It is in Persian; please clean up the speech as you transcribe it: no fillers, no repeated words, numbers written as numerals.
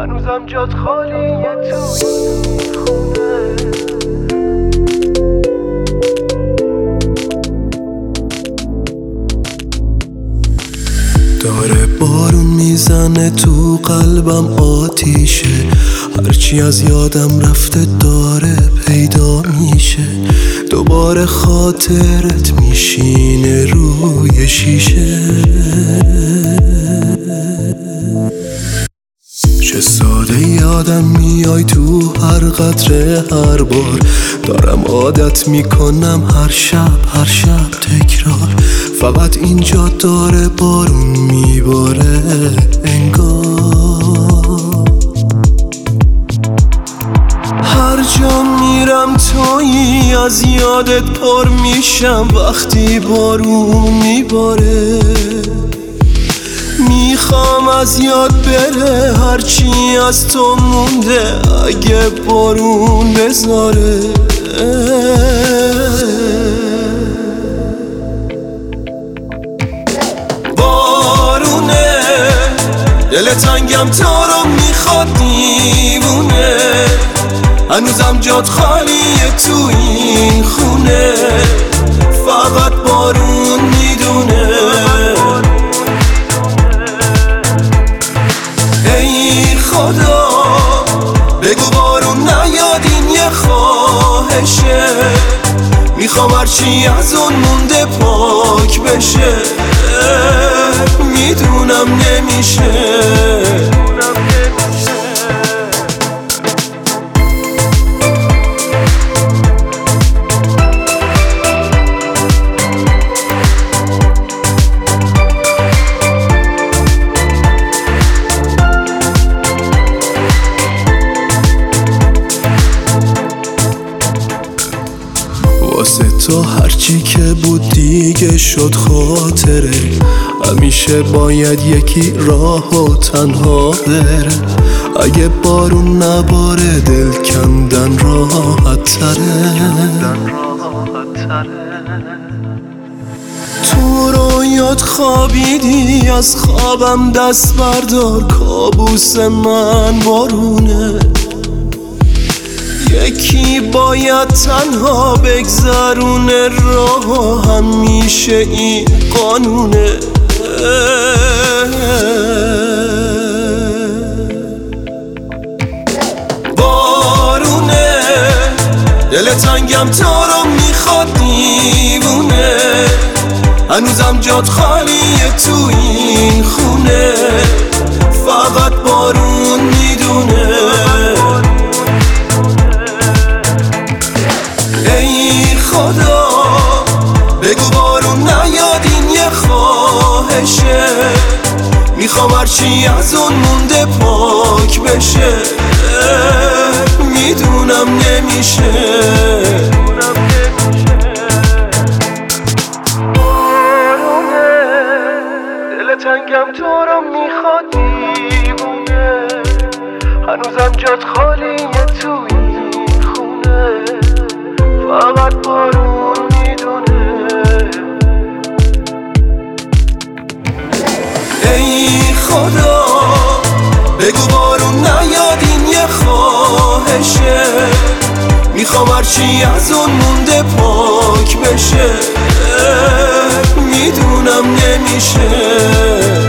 هنوزم جات خالیه تو این خونه. داره بارون میزنه تو قلبم آتیشه، هرچی از یادم رفته داره پیدا میشه. دوباره خاطرت میشینه روی شیشه. چه ساده یادم میای تو هر قطره هر بار، دارم عادت میکنم هر شب تکرار. فقط اینجا داره بارون میباره انگار. هر جا میرم تویی، از یادت پر میشم وقتی بارون میباره. میخوام از یاد بره هرچی از تو مونده اگه بارون بذاره. بارونه دل تنگم تو رو میخواد دیوونه، هنوزم جات خالیه تو این خونه. فقط بارون میدونه. خدا بگو بارون نیاد، این یه خواهشه. میخوام هرچی از اون مونده پاک بشه. میدونم نمیشه. واسه تو هرچی که بود دیگه شد خاطره. همیشه باید یکی راه و تنها بره. اگه بارون نباره دل کندن راحت تره. تو رویات خوابیدی، از خوابم دست بردار، کابوس من بارونه. یکی باید تنها بگذرونه راه، همیشه این قانونه. بارونه دل تنگم تو رو میخواد دیوونه، هنوزم جات خالیه تو این خونه. فقط بارون میدونه. خدا بگو بارون نیاد، این یه خواهشه. میخوام هرچی از اون مونده پاک بشه. میدونم نمیشه. بارونه دل تنگم تو رو میخواد دیوونه، هنوزم جات خالیه تو این خونه. فقط بارون میدونه. ای خدا بگو بارون نیاد، این یه خواهشه. میخوام هرچی از اون مونده پاک بشه. میدونم نمیشه.